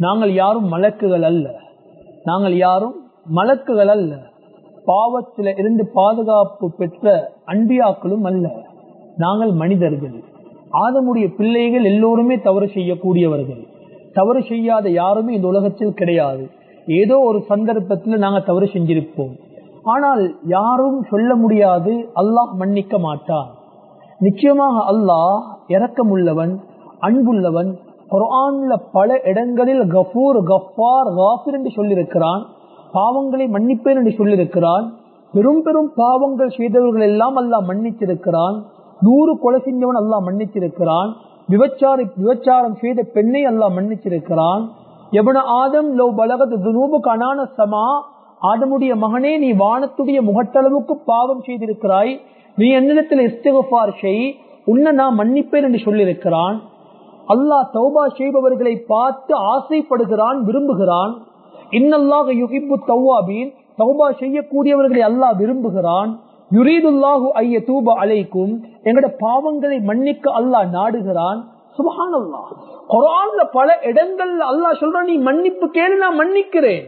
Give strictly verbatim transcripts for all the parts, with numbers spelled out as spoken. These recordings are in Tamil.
நாங்கள் யாரும் மலக்குகள் அல்ல, நாங்கள் யாரும் மலக்குகள் அல்ல, பாவத்தில இருந்து பாதுகாப்பு பெற்ற அன்பியாக்களும் அல்ல, நாங்கள் மனிதர்கள். ஆதமுடைய பிள்ளைகள் எல்லோருமே தவறு செய்யக்கூடியவர்கள். தவறு செய்யாத யாருமே இந்த உலகத்தில் கிடையாது. ஏதோ ஒரு சந்தர்ப்பத்தில் நாங்கள் தவறு செஞ்சிருப்போம். ஆனால் யாரும் சொல்ல முடியாது அல்லாஹ் மன்னிக்க மாட்டான். நிச்சயமாக அல்லாஹ் இரக்கமுள்ளவன், அன்புள்ளவன். குர்ஆன்ல பல இடங்களில் கஃபூர், கஃபார், காஃபிர் என்று சொல்லியிருக்கிறான். பாவங்களை மன்னிப்பேன் என்று சொல்லியிருக்கிறான். பெரும் பெரும் பாவங்கள் செய்தவர்கள் எல்லாம் அல்லாஹ் மன்னித்திருக்கிறான். நூறு கொலை செஞ்சவன் அல்லாஹ் மன்னித்திருக்கிறான். விபச்சாரி விபச்சாரம் செய்த பெண்ணை அல்லாஹ் மன்னித்திருக்கிறான். எவன ஆதம் லவ் பலகத் துனூபுக அனான ஸமா, ஆதமுடைய மகனே நீ வானத்துடைய முகட்டளவுக்கு பாவம் செய்திருக்கிறாய், நீ என்னிடத்தில் இஸ்திக்ஃபார் செய், உன்னை நான் மன்னிப்பேன் என்று சொல்லியிருக்கிறான். அல்லாஹ் தௌபா செய்பவர்களை பார்த்து ஆசைப்படுகிறான், விரும்புகிறான். இன்னல்லாஹ யுஹிப்பு தவ்வாபீன், தௌபா செய்யக்கூடியவர்களை அல்லாஹ் விரும்புகிறான். யுரீதுல்லாஹு அய்யதூப அலைக்கும், எங்கட பாவங்களை மன்னிக்க அல்லாஹ் நாடுகிறான். சுப்ஹானல்லாஹ். குர்ஆன்ல பல இடங்கள்ல அல்லாஹ் சொல்றான், நீ மன்னிப்பு கேளு, நான் மன்னிக்கிறேன்.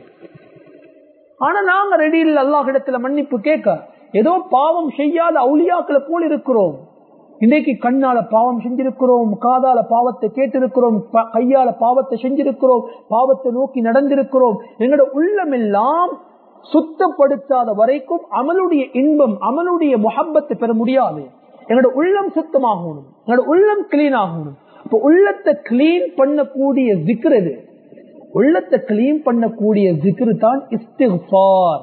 ஆனா நாங்க ரெடி இல்ல அல்லாஹ் இடத்துல மன்னிப்பு கேட்க. ஏதோ பாவம் செய்யாத அவுலியாக்களை போல் இருக்கிறோம். இன்றைக்கு கண்ணால பாவம் செஞ்சிருக்கிறோம், காதால பாவத்தை கேட்டிருக்கிறோம், கையால பாவத்தை செஞ்சிருக்கிறோம், பாவத்தை நோக்கி நடந்திருக்கிறோம். எங்களோட உள்ளம் எல்லாம் சுத்தப்படுத்தாத வரைக்கும் அமலுடைய இன்பம், அமலுடைய முஹப்பத்தை பெற முடியாது. எங்களோட உள்ளம் சுத்தமாகணும், எங்களோட உள்ளம் கிளீன் ஆகணும். இப்ப உள்ளத்தை கிளீன் பண்ணக்கூடிய ஜிக்ர் எது? உள்ளத்தை கிளீன் பண்ணக்கூடிய ஜிக்ர் தான் இஸ்திக்ஃபார்.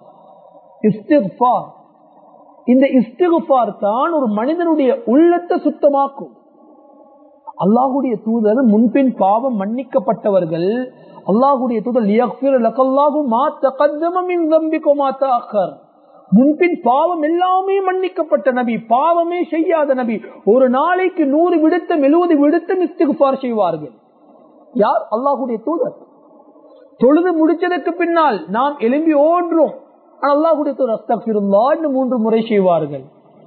இஸ்திக்ஃபார், இந்த இஸ்திக்ஃபார் தான் ஒரு மனிதனுடைய உள்ளத்தை சுத்தமாக்கும். அல்லாஹுடைய தூதர் முன்பின் பாவம் மன்னிக்கப்பட்டவர்கள். அல்லாஹுடைய தூதர் லியக்ஃபிர் லக்கல்லாஹு மா தகத்தம மின் ذنبிக மா தஅக்கர், முன்பின் பாவம் எல்லாமே மன்னிக்கப்பட்ட நபி, பாவமே செய்யாத நபி. ஒரு நாளைக்கு நூறு விடுத்தம் எழுபது விடுத்தம் இஸ்திக்ஃபார் செய்வார்கள். யார்? அல்லாஹுடைய தூதர். தொழுது முடிச்சதற்கு பின்னால் நாம் எழும்பி ஓடுறோம், அல்லாஹுடைய தூதர் அஸ்தக்ஃபிருல்லாஹ் என்று மூன்று முறை செய்வார்கள்.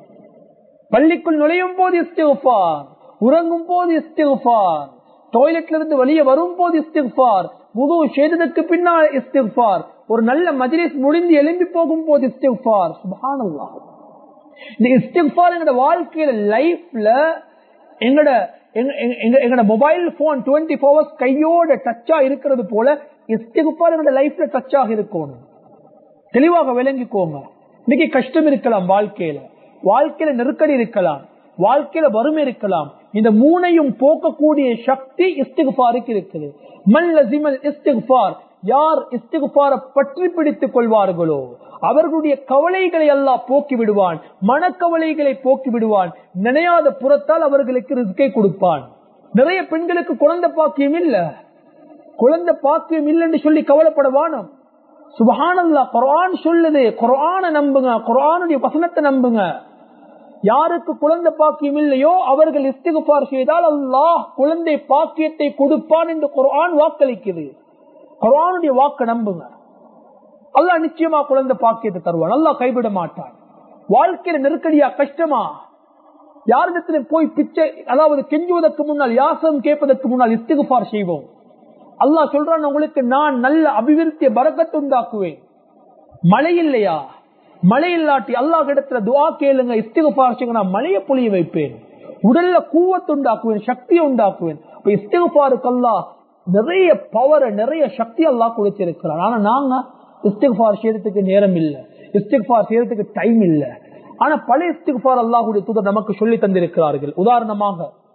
பள்ளிக்குள் நுழையும் போது இஸ்திக்ஃபார், உறங்கும் போது இஸ்திக்ஃபார், டாய்லெட்ல இருந்து வெளியே வரும் போது இஸ்திக்ஃபார், வுது செய்ததற்கு பின்னால் இஸ்திக்ஃபார், ஒரு நல்ல மஜ்லிஸ் முடிந்து எழும்பி போகும் போது இஸ்திக்ஃபார். சுப்ஹானல்லாஹ். இந்த இஸ்திக்ஃபார் எங்கட வாழ்க்கையில லைஃப்ல எங்கட எங்கட mobile phone twenty four hours கையோட டச்சா இருக்கிறது போல இஸ்திக்ஃபார் எங்கட லைஃப்ல டச்சாக இருக்கணும். தெளிவாக விளங்கிக்கோங்க. இன்னைக்கு கஷ்டம் இருக்கலாம், வாழ்க்கையில வாழ்க்கையில நெருக்கடி இருக்கலாம், வாழ்க்கையில வறுமை இருக்கலாம். இந்த மூணையும் போக்கக்கூடிய சக்தி இஸ்திக்ஃபாருக்கு இருக்குது. மல் லஸிமல் இஸ்திக்ஃபார், யார் இஸ்திக்ஃபாரை பற்றி பிடித்துக் கொள்வார்களோ அவர்களுடைய கவலைகளை அல்லாஹ் போக்கி விடுவான், மனக்கவலைகளை போக்கி விடுவான். நினையாத புறத்தால் அவர்களுக்கு ரிஸ்கை கொடுப்பான். நிறைய பெண்களுக்கு குழந்தை பாக்கியம் இல்ல, குழந்தை பாக்கியம் இல்லைன்னு சொல்லி கவலைப்படவானம். சுப்ஹானல்லாஹ். குர்ஆன் சொல்லுது, குர்ஆனை நம்புங்க, குர்ஆனுடைய வசனத்தை நம்புங்க. யாருக்கு குழந்தை பாக்கியம் இல்லையோ அவர்கள் இஸ்திக்ஃபார் செய்தால் அல்லாஹ் குழந்தை பாக்கியத்தை கொடுப்பான் என்று குர்ஆன் வாக்களிக்குது. குர்ஆனுடைய வாக்க நம்புங்க. அல்லாஹ் நிச்சயமா குழந்தை பாக்கியத்தை தருவான், அல்லாஹ் கைவிட மாட்டான். வாழ்க்கையில நெருக்கடியா கஷ்டமா யாரிடத்திலும் போய் பிச்சை, அதாவது கெஞ்சுவதற்கு முன்னால், யாசம் கேட்பதற்கு முன்னால் இஸ்திக்ஃபார் செய்வோம். அல்லாஹ் சொல்றான், உங்களுக்கு நான் நல்ல அபிவிருத்திய பரக்கத்து உண்டாக்குவேன். மழை இல்லையா, மழை இல்லாட்டி அல்லாஹ் இடத்துல துஆ கேளுங்க, இஸ்திக்ஃபார் செய்யுங்க, நான் மழையை பொழிய வைப்பேன். உடல்ல கூவத்து உண்டாக்குவேன், சக்தியை உண்டாக்குவேன். இப்ப இஸ்திக்ஃபாருக்கு அல்லாஹ் நிறைய பவர், நிறைய சக்தி அல்லாஹ் கொடுத்திருக்கிறார். ஆனா நாங்க இஸ்திக்ஃபார் செய்யறதுக்கு நேரம் இல்ல, இஸ்திக்ஃபார் செய்யறதுக்கு டைம் இல்ல. ஆனா பல இஸ்திக்ஃபார் அல்லாஹ்வுடைய தூதர் நமக்கு சொல்லி தந்திருக்கிறார்கள். உதாரணமாக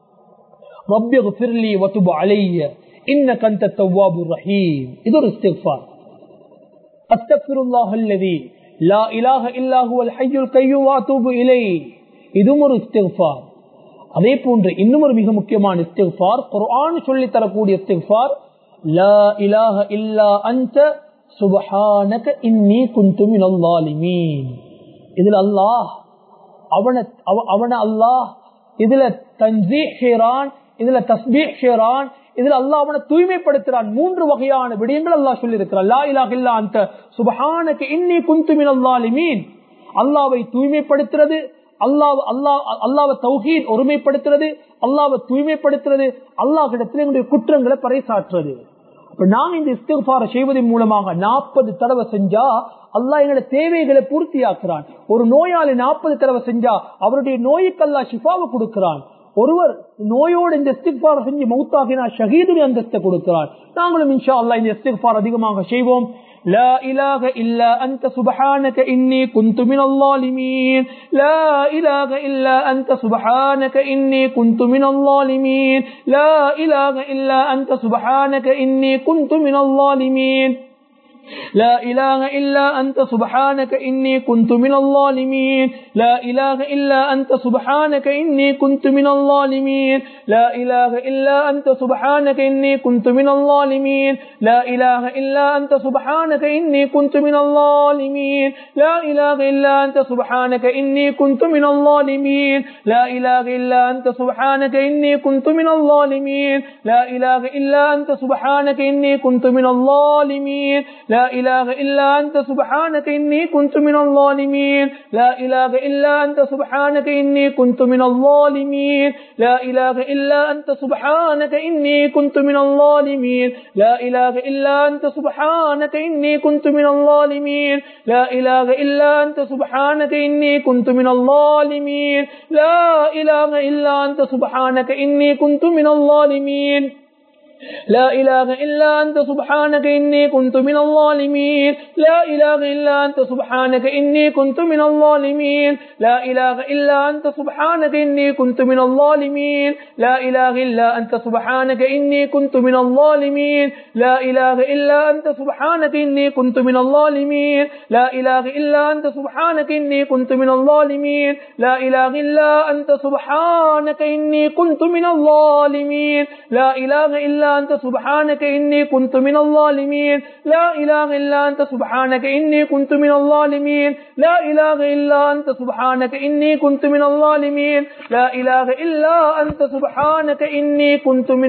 ரப்பிக்ஃபிர்லி வதுப் அலைய இன்னக அன்த தவ்வாபுர் ரஹீம், இது ஒரு இஸ்திக்ஃபார். அஸ்தக்ஃபிருல்லாஹல்லதி லா இலாஹ இல்லா ஹுவல் ஹய்யுல் கய்யூம் வஅதூபு இலைஹி, இதுவும் ஒரு இஸ்திக்ஃபார். அதே போன்று இன்னும் ஒரு மிக முக்கியமான இஸ்திக்ஃபார், குர்ஆன் சொல்லி தரக்கூடிய இஸ்திக்ஃபார், லா இலாஹ இல்லா அன்த சுப்ஹானக இன்னி குன்து மினல் ஸாலிமீன். இதுல அல்லாஹ் அவன அவன அல்லாஹ் இதுல தன்ஸீஹ் செய்றான், இதுல தஸ்பீஹ் செய்றான், இதுல அல்லாஹ் அவனை தூய்மைப்படுத்துறான். மூன்று வகையான விடயங்கள் அல்லாஹ் சொல்லி இருக்கிறான். லா இலாஹ இல்லா அன்த சுப்ஹானக இன்னி குன்து மினல் ஸாலிமீன், அல்லாஹ்வை தூய்மைப்படுத்துறது, அல்லாஹ் அல்லாஹ் அல்லாஹ்வை தௌஹீத் ஒருமைப்படுத்துறது, அல்லாஹ்வை தூய்மைப்படுத்துறது, அல்லாஹ்விடத்தில் எங்களுடைய குற்றங்களை பறைசாற்றுறது. அப்ப நாங்க இந்த இஸ்திக்ஃபாரை செய்வதன் மூலமாக நாற்பது தடவை செஞ்சா அல்லாஹ் எங்களோட தேவைகளை பூர்த்தியாக்குறான். ஒரு நோயாளி நாற்பது தடவை செஞ்சா அவருடைய நோய்க்கு அல்லாஹ் ஷிஃபாவை கொடுக்கிறான். ஒருவர் நோயோடு இந்த இஸ்திக்ஃபாரை செஞ்சு மௌத்தாகினா ஷஹீதுடைய அந்தஸ்தை கொடுக்கிறான். நாங்களும் இன்ஷா அல்லாஹ் இந்த இஸ்திக்ஃபார் அதிகமாக செய்வோம். لا إله إلا أنت سبحانك إني كنت من الظالمين لا إله إلا أنت سبحانك إني كنت من الظالمين لا إله إلا أنت سبحانك إني كنت من الظالمين لا إله إلا أنت سبحانك إني كنت من الظالمين لا إله إلا أنت سبحانك إني كنت من الظالمين لا إله إلا أنت سبحانك إني كنت من الظالمين لا إله إلا أنت سبحانك إني كنت من الظالمين لا إله إلا أنت سبحانك إني كنت من الظالمين لا إله إلا أنت سبحانك إني كنت من الظالمين لا إله إلا أنت سبحانك إني كنت من الظالمين لا إله إلا أنت سبحانك إني كنت من الظالمين لا إله إلا أنت سبحانك إني كنت من الظالمين لا إله إلا أنت سبحانك إني كنت من الظالمين لا إله إلا أنت سبحانك إني كنت من الظالمين لا إله إلا أنت سبحانك إني كنت من الظالمين لا إله إلا أنت سبحانك إني كنت من الظالمين لا إله إلا أنت سبحانك إني كنت من الظالمين لا إله إلا أنت سبحانك إني كنت من الظالمين لا إله إلا أنت سبحانك إني كنت من الظالمين لا إله إلا أنت سبحانك إني كنت من الظالمين لا إله إلا أنت سبحانك إني كنت من الظالمين لا إله إلا أنت سبحانك إني كنت من الظالمين لا إله إلا أنت سبحانك إني كنت من الظالمين لا إله إلا أنت سبحانك إني كنت من الظالمين لا إله إلا أنت سبحانك إني كنت من الظالمين لا إله إلا أنت سبحانك إني كنت من الظالمين لا إله إلا أنت سبحانك إني كنت من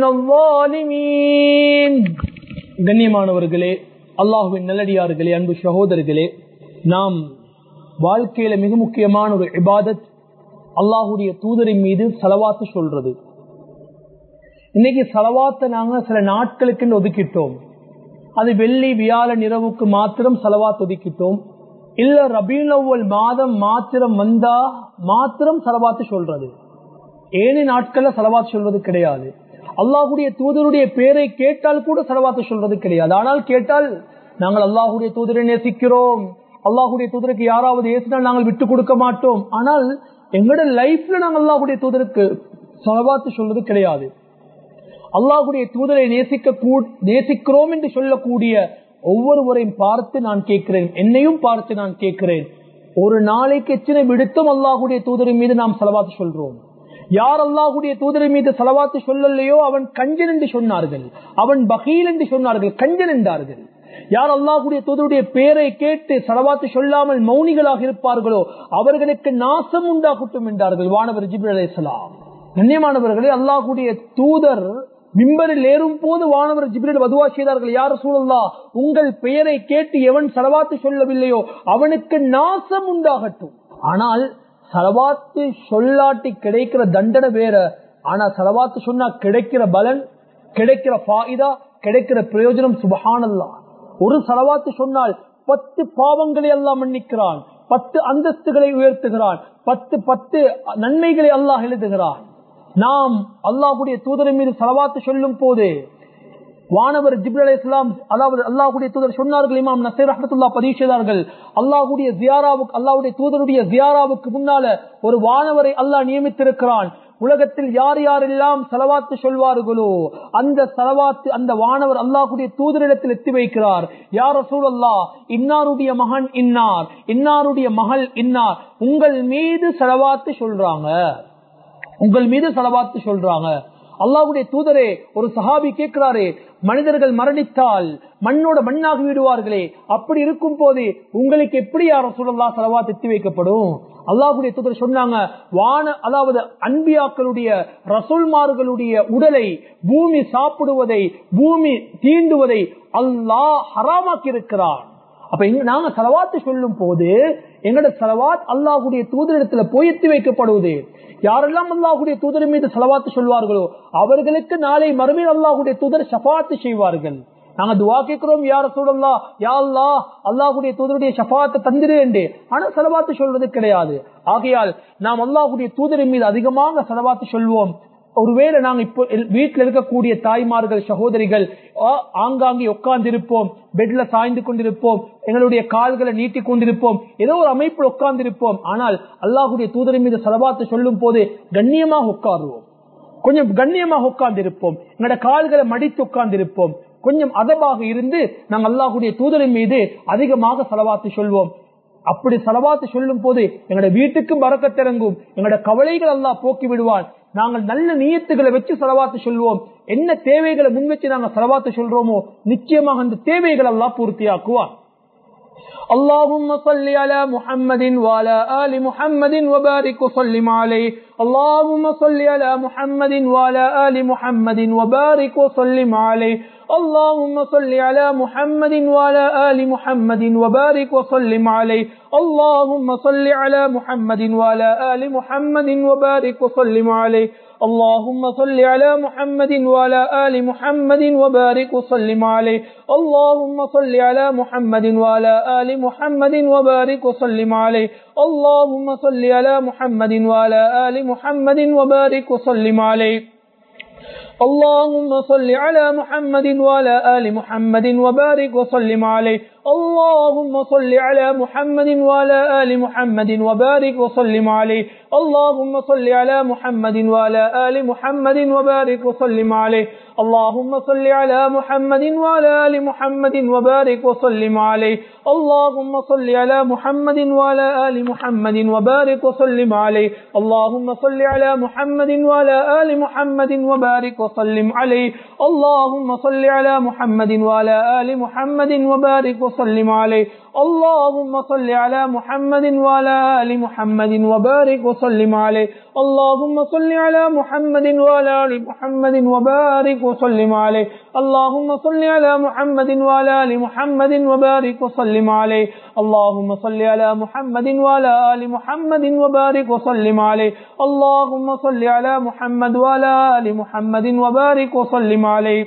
الظالمين. கண்ணியமானவர்களே, அல்லாஹ்வின் நல்லடியார்களே, அன்பு சகோதரர்களே, நாம் வாழ்க்கையில மிக முக்கியமான ஒரு இபாதத் அல்லாஹ்வுடைய தூதரின் மீது ஸலவாத் சொல்றது. இன்னைக்கு ஸலவாத்தை நாங்க சில நாட்களுக்கு ஒதுக்கிட்டோம். அது வெள்ளி வியாழன் இரவுக்கு மாத்திரம் ஸலவாத் ஒதுக்கிட்டோம். இல்ல ரபீஉல் அவ்வல் மாதம் மாத்திரம் வந்தா மாத்திரம் ஸலவாத் சொல்றது. ஏழு நாட்கள்ல ஸலவாத் சொல்வது கிடையாது. அல்லாஹ்வுடைய தூதருடைய பேரை கேட்டால் கூட ஸலவாத் சொல்றது கிடையாது. ஆனால் கேட்டால் நாங்கள் அல்லாஹ்வுடைய தூதரை நேசிக்கிறோம், அல்லாஹ்வுடைய தூதருக்கு யாராவது ஏசினால் நாங்கள் விட்டு கொடுக்க மாட்டோம். ஆனால் எங்களுடைய லைஃப்ல நாங்கள் அல்லாஹ்வுடைய தூதருக்கு ஸலவாத் சொல்வது கிடையாது. அல்லாஹ்வுடைய தூதரை நேசிக்க நேசிக்கிறோம் என்று சொல்லக்கூடிய ஒவ்வொருவரையும் பார்த்து நான் கேட்கிறேன், என்னையும் பார்த்து நான் கேட்கிறேன், ஒரு நாளைக்கு எத்தனை விடுத்தும் அல்லாஹ்வுடைய தூதரின் மீது நாம் ஸலவாத் சொல்றோம்? யார் அல்லாஹ்வுடைய தூதரின் மீது ஸலவாத் சொல்லலையோ அவன் கஞ்சன் என்று சொன்னார்கள், அவன் பகீல் என்று சொன்னார்கள், கஞ்சன் என்றார்கள். யார் அல்லாஹ்வுடைய தூதருடைய பேரை கேட்டு ஸலவாத் சொல்லாமல் மௌனிகளாக இருப்பார்களோ அவர்களுக்கு நாசம் உண்டாகட்டும் என்றார்கள் வானவர் ஜிப்ரீல் அலைஹிஸ்ஸலாம். கண்ணியமானவர்களே, அல்லாஹ்வுடைய தூதர் மிம்பரில் ஏறும் போது வானவர் ஜிப்ரீல் வதுவா செய்தார்கள், யா ரசூலல்லாஹ், உங்கள் பெயரை கேட்டு எவன் ஸலவாத் சொல்லவில்லையோ அவனுக்கு நாசம் உண்டாகட்டும். ஆனால் ஸலவாத் சொல்லாட்டி கிடைக்கிற தண்டனை வேற. ஆனா ஸலவாத் சொன்னா கிடைக்கிற பலன், கிடைக்கிற ஃபாயிதா, கிடைக்கிற பிரயோஜனம் சுப்ஹானல்லாஹ். ஒரு ஸலவாத் சொன்னால் பத்து பாவங்களை அல்லாஹ் மன்னிக்கிறான், பத்து அந்தஸ்துகளை உயர்த்துகிறான், பத்து பத்து நன்மைகளை அல்லாஹ் எழுதுகிறான். நாம் அல்லாஹ்வுடைய தூதரின் மீது ஸலவாத் சொல்லும் போது வானவர் ஜிப்ரீல் அலைஹிஸ்ஸலாம், அதாவது அல்லாஹ்வுடைய தூதர் சொன்னார்கள், இமாம் நஸீர் ரஹ்மத்துல்லாஹ் பதிவு செய்தார்கள், அல்லாஹ்வுடைய ஜியாராவுக்கு அல்லாஹ்வுடைய தூதருடைய ஜியாராவுக்கு முன்னால ஒரு வானவரை அல்லாஹ் நியமித்திருக்கிறான். உலகத்தில் யார் யாரெல்லாம் ஸலவாத் சொல்வார்களோ அந்த ஸலவாத் அந்த வானவர் அல்லாஹ்வுடைய தூதரிடத்தில் எத்தி வைக்கிறார். யா ரசூலல்லாஹ், இன்னாருடைய மகன் இன்னார், இன்னாருடைய மகள் இன்னார் உங்கள் மீது ஸலவாத் சொல்றாங்க, உங்கள் மீது ஸலவாத் சொல்றாங்க. அல்லாஹ்வுடைய தூதரே, ஒரு சஹாபி கேட்கிறாரே, மனிதர்கள் மரணித்தால் மண்ணோட மண்ணாகி விடுவார்களே, அப்படி இருக்கும் போது உங்களுக்கு எப்படி யா ரசூலல்லாஹ் ஸலவாத் எத்தி வைக்கப்படும்? அல்லாஹ்வுடைய தூதர் சொன்னாங்க, வான அதாவது அன்பியாக்களுடைய ரசூல்மார்களுடைய உடலை பூமி சாப்பிடுவதை, பூமி தீண்டுவதை அல்லாஹ் ஹராமாக்கி இருக்கிறார். அப்ப நாங்க ஸலவாத் சொல்லும் போது எங்களோட ஸலவாத் அல்லாஹ்வுடைய தூதரிடத்துல போய் எத்தி வைக்கப்படுவது. யாரெல்லாம் அல்லாஹ்வுடைய தூதர் மீது ஸலவாத் சொல்வார்களோ அவர்களுக்கு நாளை மறுமையில் அல்லாஹ்வுடைய தூதர் ஷஃபாத் செய்வார்கள். நாங்க துவா கேட்கிறோம், யா ரசூலல்லாஹ், யா அல்லாஹ், அல்லாஹ்வுடைய தூதருடைய ஷஃபாஅத்தை தந்திரு என்று. ஆனா ஸலவாத்து சொல்வது கிடையாது. ஆகையால் நாம் அல்லாஹ்வுடைய தூதரின் மீது அதிகமாக ஸலவாத்து சொல்வோம். ஒருவேளை நாங்க இப்போ வீட்டில் இருக்கக்கூடிய தாய்மார்கள், சகோதரிகள் ஆங்காங்கே உட்கார்ந்து இருப்போம், பெட்ல சாய்ந்து கொண்டிருப்போம், எங்களுடைய கால்களை நீட்டி கொண்டிருப்போம், ஏதோ ஒரு அமைப்பில் உட்கார்ந்து இருப்போம். ஆனால் அல்லாஹ்வுடைய தூதரின் மீது ஸலவாத்து சொல்லும் போது கண்ணியமாக உட்காருவோம், கொஞ்சம் கண்ணியமாக உட்கார்ந்து இருப்போம், எங்களோட கால்களை மடித்து உட்கார்ந்து இருப்போம், கொஞ்சம் அதபாக இருந்து நாங்கள் அல்லாஹ்வுடைய தூதரின் மீது அதிகமாக ஸலவாத்து சொல்வோம். அப்படி ஸலவாத்து சொல்லும் போது எங்களோட வீட்டுக்கும் பரக்கத் இறங்கும், எங்களோட கவலைகள் அல்லாஹ் போக்கி விடுவான். நாங்கள் நல்ல நியத்துகளை வச்சு ஸலவாத்து சொல்வோம். என்ன தேவைகளை முன் வச்சு நாங்கள் ஸலவாத்து சொல்றோமோ நிச்சயமாக அந்த தேவைகள் அல்லாஹ் பூர்த்தியாக்குவான். اللهم صل على محمد وعلى آل محمد وبارك وسلم عليه. اللهم صل على محمد وعلى آل محمد وبارك وسلم عليه. اللهم صل على محمد وعلى آل محمد وبارك وسلم عليه. اللهم صل على محمد وعلى آل محمد وبارك وسلم عليه. اللهم صل على محمد وعلى آل محمد وبارك وسلم عليه. اللهم صل على محمد وعلى آل محمد وبارك وسلم عليه. اللهم صل على محمد وعلى آل محمد وبارك وسلم عليه. اللهم صل على محمد وعلى آل محمد وبارك وسلم عليه. اللهم صل على محمد وعلى آل محمد وبارك وسلم عليه. اللهم صل على محمد وعلى آل محمد وبارك وسلم عليه. اللهم صل على محمد وعلى آل محمد وبارك وسلم عليه. اللهم صل على محمد وعلى آل محمد وبارك وسلم عليه. اللهم صل على محمد وعلى آل محمد وبارك وسلم عليه. اللهم صل على محمد وعلى آل محمد وبارك وسلم عليه. اللهم صل على محمد وعلى آل محمد وبارك وسلم عليه. اللهم صل على محمد وعلى آل محمد وبارك وسلم عليه. اللهم صل على محمد وعلى آل محمد وبارك وسلم عليه. اللهم صل على محمد وعلى آل محمد وبارك وسلم عليه. اللهم صل على محمد وعلى آل محمد وبارك وسلم عليه.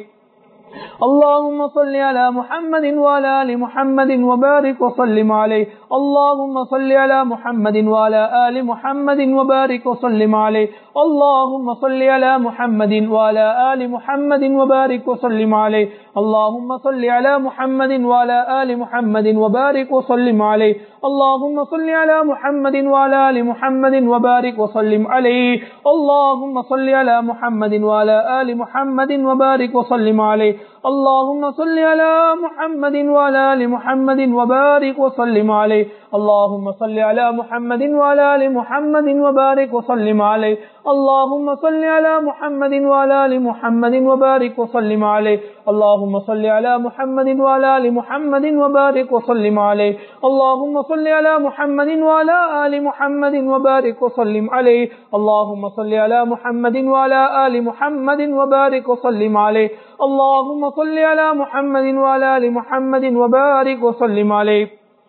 اللهم صل على محمد وعلى آل محمد وبارك وسلم عليه. اللهم صل على محمد وعلى آل محمد وبارك وسلم عليه. اللهم صل على محمد وعلى آل محمد وبارك وسلم عليه. اللهم صل على محمد وعلى آل محمد وبارك وسلم عليه. اللهم صل على محمد وعلى آل محمد وبارك وسلم عليه. اللهم صل على محمد وعلى آل محمد وبارك وسلم عليه. اللهم صل على محمد وعلى آل محمد وبارك وسلم عليه. اللهم صل على محمد وعلى آل محمد وبارك وسلم عليه. اللهم صل على محمد وعلى آل محمد وبارك وسلم عليه. اللهم صل على محمد وعلى آل محمد وبارك وسلم عليه. اللهم صل على محمد وعلى آل محمد وبارك وسلم عليه. اللهم صل على محمد وعلى آل محمد وبارك وسلم عليه. اللهم صل على محمد وعلى آل محمد وبارك وسلم عليه.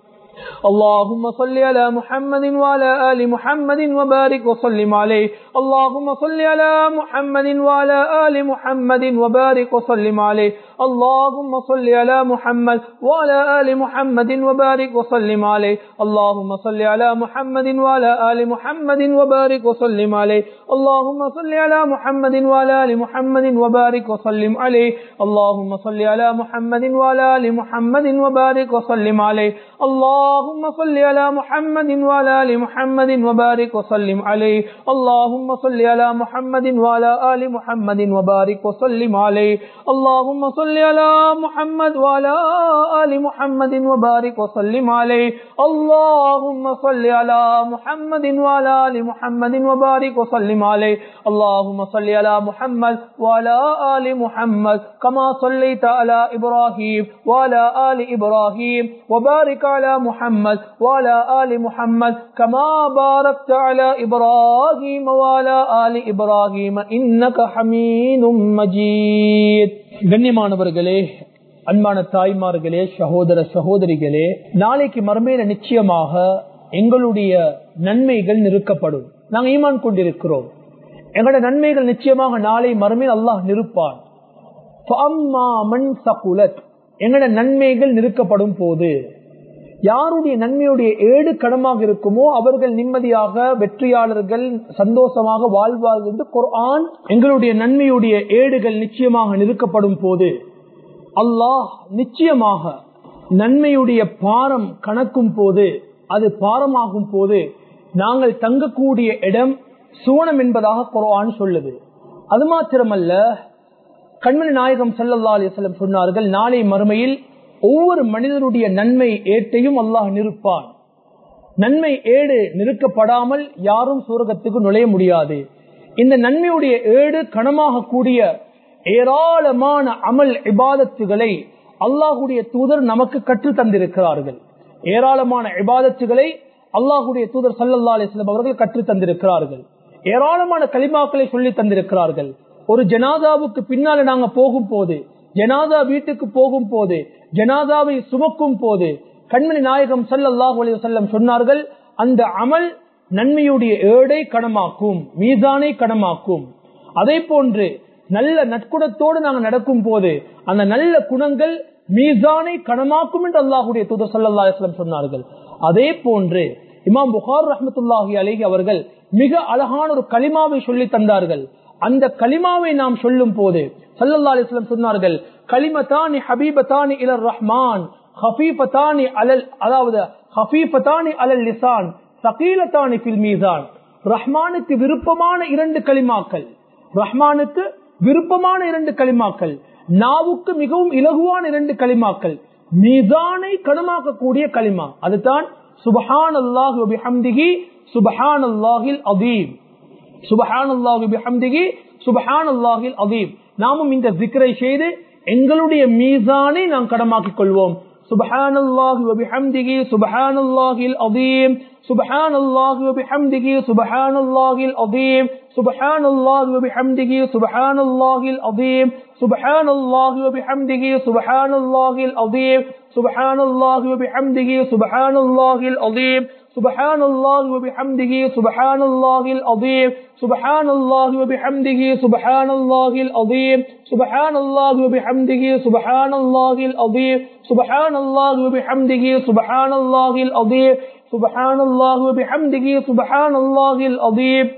اللهم صل على محمد وعلى آل محمد وبارك وسلم عليه. اللهم صل على محمد وعلى آل محمد وبارك وسلم عليه. اللهم صل على محمد وعلى آل محمد وبارك وسلم عليه. اللهم صل على محمد وعلى آل محمد وبارك وسلم عليه. اللهم صل على محمد وعلى آل محمد وبارك وسلم عليه. اللهم صل على محمد وعلى آل محمد وبارك وسلم عليه. اللهم صل على محمد وعلى آل محمد وبارك وسلم عليه. اللهم صل على محمد وعلى آل محمد وبارك وسلم عليه. اللهم صل على محمد وعلى آل محمد وبارك وسلم عليه. اللهم صل على محمد وعلى آل محمد وبارك وسلم عليه. اللهم صل على محمد وعلى آل محمد كما صليت على إبراهيم وعلى آل إبراهيم وبارك على محمد وعلى آل محمد كما باركت على إبراهيم وعلى آل إبراهيم إنك حميد مجيد. கண்ணியமானவர்களே, அன்பான தாய்மார்களே, சகோதர சகோதரிகளே, நாளைக்கு மறுமையில நிச்சயமாக எங்களுடைய நன்மைகள் நிறுக்கப்படும். நாங்கள் ஈமான் கொண்டிருக்கிறோம். எங்களுடைய நன்மைகள் நிச்சயமாக நாளை மறுமையில் அல்லாஹ் நிறுப்பான். எங்கட நன்மைகள் நிறுக்கப்படும் போது, யாருடைய நன்மையுடைய ஏடு கடமாக இருக்குமோ அவர்கள் நிம்மதியாக வெற்றியாளர்கள் சந்தோஷமாக வாழ்வார்கள் என்று குர்ஆன் எங்களுடைய நன்மையுடைய ஏடுகள் நிச்சயமாக நிறுக்கப்படும் போது அல்லாஹ் நிச்சயமாக நன்மையுடைய பாரம் கணக்கும் போது, அது பாரமாகும் போது நாங்கள் தங்கக்கூடிய இடம் சுவனம் என்பதாக குர்ஆன் சொல்லுது. அது மாத்திரமல்ல, கண்மணி நாயகம் ஸல்லல்லாஹு அலைஹி வஸல்லம் சொன்னார்கள், நாளை மறுமையில் ஒவ்வொரு மனிதனுடைய நன்மை ஏட்டையும் அல்லாஹ் நிறுப்பான். நன்மை ஏடு நிறுக்கப்படாமல் யாரும் சுவர்க்கத்துக்கு நுழைய முடியாது. இந்த நன்மையுடைய ஏடு கனமாக கூடிய ஏராளமான அமல் இபாதத்துகளை அல்லாஹுடைய தூதர் நமக்கு கற்று தந்திருக்கிறார்கள். ஏராளமான இபாதத்துகளை அல்லாஹுடைய தூதர் ஸல்லல்லாஹு அலைஹி வஸல்லம் அவர்கள் கற்று தந்திருக்கிறார்கள். ஏராளமான கலிமாக்களை சொல்லி தந்திருக்கிறார்கள். ஒரு ஜனாதாவுக்கு பின்னால நாங்க போகும் போது, ஜனாதா வீட்டுக்கு போகும் போது, ஜனாதாவை சுமக்கும் போது கண்மணி நாயகம் ஸல்லல்லாஹு அலைஹி வஸல்லம் சொன்னார்கள், அந்த அமல் நன்மையுடைய ஏடை கணமாக்கும், மீசானை கணமாக்கும். அதே போன்று நல்ல நற்குணத்தோடு நாங்கள் நடக்கும் போது அந்த நல்ல குணங்கள் மீசானை கணமாக்கும் என்று அல்லாஹுடைய தூதர் ஸல்லல்லாஹு அலைஹி வஸல்லம் சொன்னார்கள். அதே போன்று இமாம் புகாரி ரஹ்மத்துல்லாஹி அலைஹி அவர்கள் மிக அழகான ஒரு கலிமாவை சொல்லி தந்தார்கள். அந்த கலிமாவை நாம் சொல்லும் போது ஸல்லல்லாஹு அலைஹி வஸல்லம் சொன்னார்கள், கலிமத்தானி ஹபீபத்தானி இலர் ரஹ்மான் ஹஃபீஃபத்தானி அலல், அதாவது ஹஃபீஃபத்தானி அலல் லிசான் ஸகீலத்தானி ஃபில் மீசான். ரஹ்மானுக்கு விருப்பமான இரண்டு கலிமாக்கள், ரஹ்மானுக்கு விருப்பமான இரண்டு கலிமாக்கள், நாவுக்கு மிகவும் இலகுவான இரண்டு கலிமாக்கள், மீசானை கனமாக்கக்கூடிய கலிமா. அதுதான் சுப்ஹானல்லாஹி வ பிஹம்திஹி சுப்ஹானல்லாஹில் அதீம், சுப்ஹானல்லாஹி வ பிஹம்திஹி சுப்ஹானல்லாஹில் அதீம். நாமும் இந்த zikரை செய்து எங்களுடைய மீசானை நாம் கடமாக்கிக் கொள்வோம். சுப்ஹானல்லாஹி வ பிஹம்திஹி சுப்ஹானல்லாஹில் அதீம், சுப்ஹானல்லாஹி வ பிஹம்திஹி சுப்ஹானல்லாஹில் அதீம், சுப்ஹானல்லாஹி வ பிஹம்திஹி சுப்ஹானல்லாஹில் அதீம், சுப்ஹானல்லாஹி வ பிஹம்திஹி சுப்ஹானல்லாஹில் அதீம், சுப்ஹானல்லாஹி வ பிஹம்திஹி சுப்ஹானல்லாஹில் அதீம், சுப்ஹானல்லாஹி வ பிஹம்திஹி சுப்ஹானல்லாஹில் அதீம், சுப்ஹானல்லாஹி வ பிஹம்திஹி சுப்ஹானல்லாஹில் அதீம், சுப்ஹானல்லாஹி வ பிஹம்திஹி சுப்ஹானல்லாஹில் அதீம், சுப்ஹானல்லாஹி வ பிஹம்திஹி சுப்ஹானல்லாஹில் அதீம், சுப்ஹானல்லாஹி வ பிஹம்திஹி சுப்ஹானல்லாஹில் அதீம்,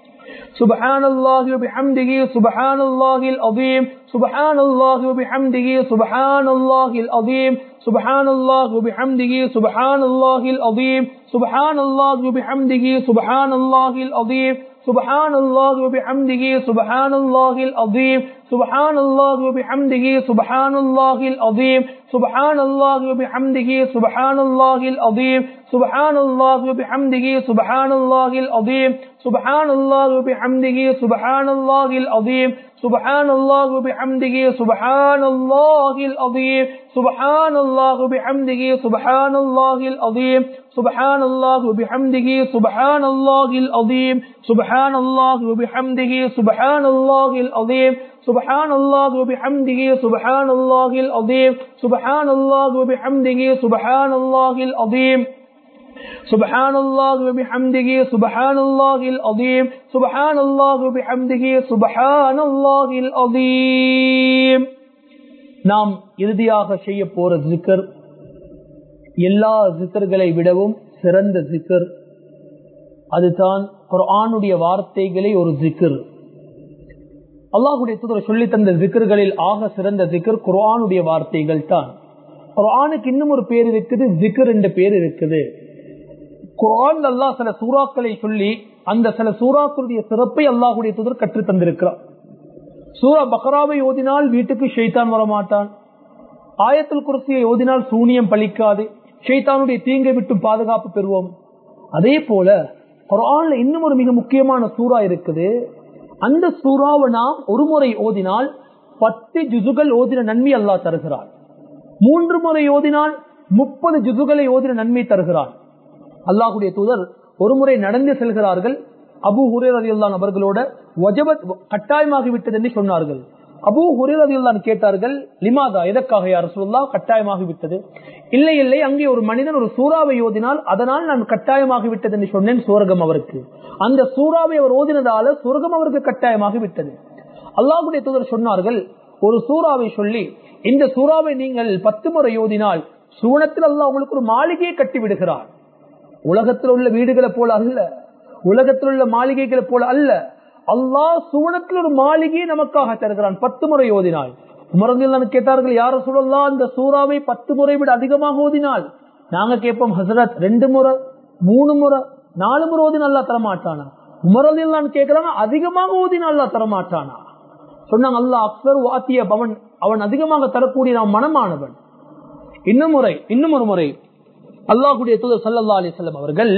சுப்ஹானல்லாஹி வ பிஹம்திஹி சுப்ஹானல்லாஹில் அதீம், சுப்ஹானல்லாஹி வ பிஹம்திஹி சுப்ஹானல்லாஹில் அதீம், சுப்ஹானல்லாஹி வ பிஹம்திஹி சுப்ஹானல்லாஹில் அதீம், சுப்ஹானல்லாஹி வ பிஹம்திஹி சுப்ஹானல்லாஹில் அதீம், சுப்ஹானல்லாஹி வ பிஹம்திஹி சுப்ஹானல்லாஹில் அதீம், சுப்ஹானல்லாஹி வ பிஹம்திஹி சுப்ஹானல்லாஹில் அதீம், சுப்ஹானல்லாஹி வ பிஹம்திஹி சுப்ஹானல்லாஹில் அதீம், சுப்ஹானல்லாஹி வ பிஹம்திஹி சுப்ஹானல்லாஹில் அதீம், சுப்ஹானல்லாஹி வ பிஹம்திஹி சுப்ஹானல்லாஹில் அதீம், சுப்ஹானல்லாஹி வ பிஹம்திஹி சுப்ஹானல்லாஹில் அதீம், சுப்ஹானல்லாஹி வ பிஹம்திஹி சுப்ஹானல்லாஹில் அதீம், சுப்ஹானல்லாஹி வ பிஹம்திஹி சுப்ஹானல்லாஹில் அதீம், சுப்ஹானல்லாஹி வ பிஹம்திஹி சுப்ஹானல்லாஹில் அதீம், சுப்ஹானல்லாஹி வ பிஹம்திஹி சுப்ஹானல்லாஹில் அதீம், சுப்ஹானல்லாஹி வ பிஹம்திஹி சுப்ஹானல்லாஹில் அதீம், சுப்ஹானல்லாஹி வ பிஹம்திஹி சுப்ஹானல்லாஹில் அதீம், சுப்ஹானல்லாஹி வ பிஹம்திஹி சுப்ஹானல்லாஹில் அதீம். நாம் இறுதியாக செய்ய போற zikr எல்லா zikர்களை விடவும் சிறந்த zikr. அதுதான் குர்ஆனுடைய வார்த்தைகளை ஒரு zikr. அல்லாஹ்வுடைய தூதர் சொல்லி தந்த zikர்களில் ஆக சிறந்த zikr குர்ஆனுடைய வார்த்தைகள் தான். குர்ஆனுக்கு இன்னும் ஒரு பேர் இருக்குது, zikr என்ற பேர் இருக்குது. குர்ஆன் அல்லாஹ் சில சூறாக்களை சொல்லி அந்த சில சூறாக்களுடைய சிறப்பை அல்லாஹ்வுடைய தூதர் கற்று தந்திருக்கிறார். சூரா பக்ராவை ஓதினால் வீட்டுக்கு ஷைத்தான் வரமாட்டான், ஆயத்துல் குர்சியை ஓதினால் சூனியம் பலிக்காது, ஷைத்தானுடைய தீங்கை விட்டு பாதுகாப்பு பெறுவோம். அதே போல குர்ஆன்ல இன்னும் ஒரு மிக முக்கியமான சூரா இருக்குது. அந்த சூறாவை நாம் ஒரு முறை ஓதினால் பத்து ஜுசுகள் ஓதின நன்மை அல்லாஹ் தருகிறார். மூன்று முறை ஓதினால் முப்பது ஜுசுகளை ஓதின நன்மை தருகிறார். அல்லாஹ்வுடைய தூதர் ஒரு முறை நடந்து செல்கிறார்கள். அபூ ஹுரைரா ரலியல்லாஹு அன்ஹு அவர்களோட வஜபத் கட்டாயமாகிவிட்டது என்று சொன்னார்கள். அபூ ஹுரைரா ரலியல்லாஹு அன்ஹு கேட்டார்கள், லிமாதா, எதற்காக யா ரசூலுல்லாஹ் கட்டாயமாகிவிட்டது? இல்லை இல்லை, அங்கே ஒரு மனிதன் ஒரு சூறாவை ஓதினால் அதனால் நான் கட்டாயமாகிவிட்டது என்று சொன்னேன். சுவர்க்கம் அவருக்கு, அந்த சூறாவை அவர் ஓதினதால சுவர்க்கம் அவருக்கு கட்டாயமாகிவிட்டது. அல்லாஹ்வுடைய தூதர் சொன்னார்கள், ஒரு சூறாவை சொல்லி இந்த சூறாவை நீங்கள் பத்து முறை ஓதினால் சுவனத்தில் அல்லாஹ் உங்களுக்கு ஒரு மாளிகையை கட்டி விடுகிறார். உலகத்தில் உள்ள வீடுகளை போல அல்ல, உலகத்தில் உள்ள மாளிகைகளை போல அல்ல. அல்லாஹ் சுவனத்தில் ஒரு மாளிகையை நமக்காக தருகிறான் பத்து முறை ஓதினால். உமரங்கள் கேட்டார்கள், யார் ரசூலல்லாஹ் அந்த சூறாவை பத்து முறை விட அதிகமாக ஓதினால்? நாங்க கேட்போம், ஹசரத் ரெண்டு முறை மூணு முறை நாலு முறை ஓதினா அல்லாஹ் தரமாட்டானா? உமரல்லாம் கேட்கிறாங்க, அதிகமாக ஓதினா அல்லாஹ் தரமாட்டானா? சொன்னாங்க, அல்லாஹ் அக்ஸர் வாத்திய பவன், அவன் அதிகமாக தரக்கூடிய நாம் மனமானவன். இன்னும் முறை இன்னும் ஒரு முறை அல்லாஹ்வுடைய தூதர் ஸல்லல்லாஹு அலைஹி வஸல்லம் அவர்கள்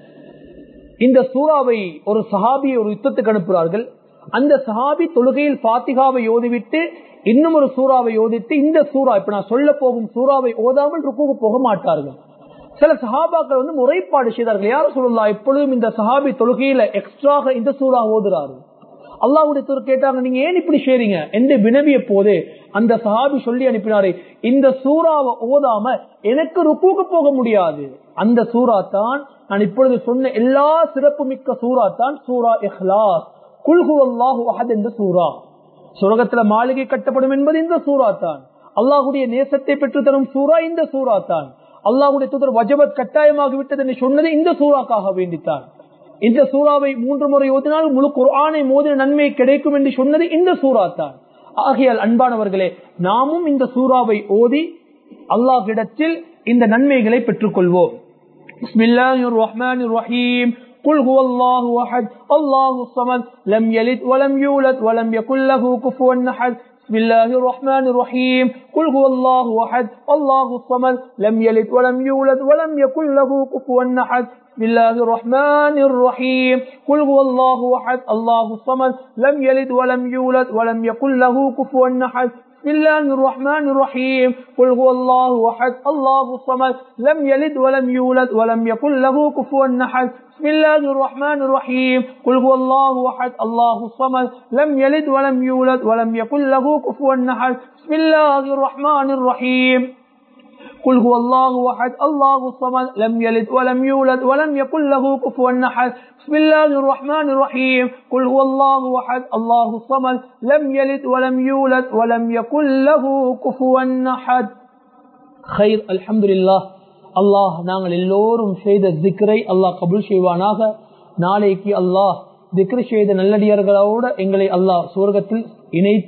இந்த சூறாவை ஒரு சஹாபியை ஒரு யுத்தத்துக்கு அனுப்புகிறார்கள். அந்த சஹாபி தொழுகையில் ஃபாத்திஹாவை ஓதிவிட்டு இன்னும் ஒரு சூறாவை ஓதிட்டு இந்த சூறா இப்ப நான் சொல்ல போகும் சூறாவை ஓதாமல் ருக்குவுக்கு போக மாட்டார்கள். சில சஹாபாக்கள் வந்து முறைப்பாடு செய்தார்கள், யாரும் சொல்லலாம் எப்பொழுதும் இந்த சஹாபி தொழுகையில எக்ஸ்ட்ராக இந்த சூறா ஓதுறாரு. அல்லாஹ்வுடைய தூதர் கேட்டாங்க, நீங்க ஏன் இப்படி செய்றீங்க என்று வினவிய போது அந்த சஹாபி சொல்லி அனுப்பினாரு, இந்த சூறாவை ஓதாம எனக்கு ருக்குவுக்கு போக முடியாது. அந்த சூறா தான் நான் இப்பொழுது சொன்ன எல்லா சிறப்பு மிக்க சூறா தான் சூரா இஹ்லாஸ், குல் ஹுவல்லாஹு அஹத் என்ற சூறா. சுரகத்துல மாளிகை கட்டப்படும் என்பது இந்த சூறா தான். அல்லாஹ்வுடைய நேசத்தை பெற்று தரும் சூறா இந்த சூறா தான். அல்லாஹ்வுடைய தூதர் வஜபத் கட்டாயமாகி விட்டது என்று சொன்னது இந்த சூறாக்காக வேண்டித்தான். இந்த சூறாவை மூன்று முறை ஓதினால் முழு குர்ஆனை மோதின நன்மை கிடைக்கும் என்று சொன்னது இந்த சூறா தான். ஆகையால் அன்பானவர்களே, நாமும் இந்த சூறாவை ஓதி அல்லாஹ்விடத்தில் இந்த நன்மைகளை பெற்றுக் கொள்வோம். பிஸ்மில்லாஹிர் ரஹ்மானிர் ரஹீம். قل هو الله احد الله الصمد لم يلد ولم يولد ولم يكن له كفوا احد. بسم الله الرحمن الرحيم. قل هو الله احد الله الصمد لم يلد ولم يولد ولم يكن له كفوا احد. بسم الله الرحمن الرحيم. قل هو الله احد الله الصمد لم يلد ولم يولد ولم يكن له كفوا احد. بسم الله الرحمن الرحيم. قل هو الله احد الله الصمد لم يلد ولم يولد ولم يكن له كفوا احد. بسم الله الرحمن الرحيم. قل هو الله احد الله الصمد لم يلد ولم يولد ولم يكن له كفوا احد. بسم الله الرحمن الرحيم. قل هو الله احد الله الصمد لم يلد ولم يولد ولم يكن له كفوا احد. بسم الله الرحمن الرحيم. قل هو الله احد الله الصمد لم يلد ولم يولد ولم يكن له كفوا احد. خير. அல்ஹம்துலில்லாஹ். அல்லாஹ் நாங்கள் எல்லோரும் செய்த திக்ரை அல்லாஹ் கபூல் செய்வானாக. நாளைக்கு அல்லாஹ் திக்ர் செய்த நல்லடியார்களோடு எங்களை அல்லாஹ் சுவர்க்கத்தில் இணைத்து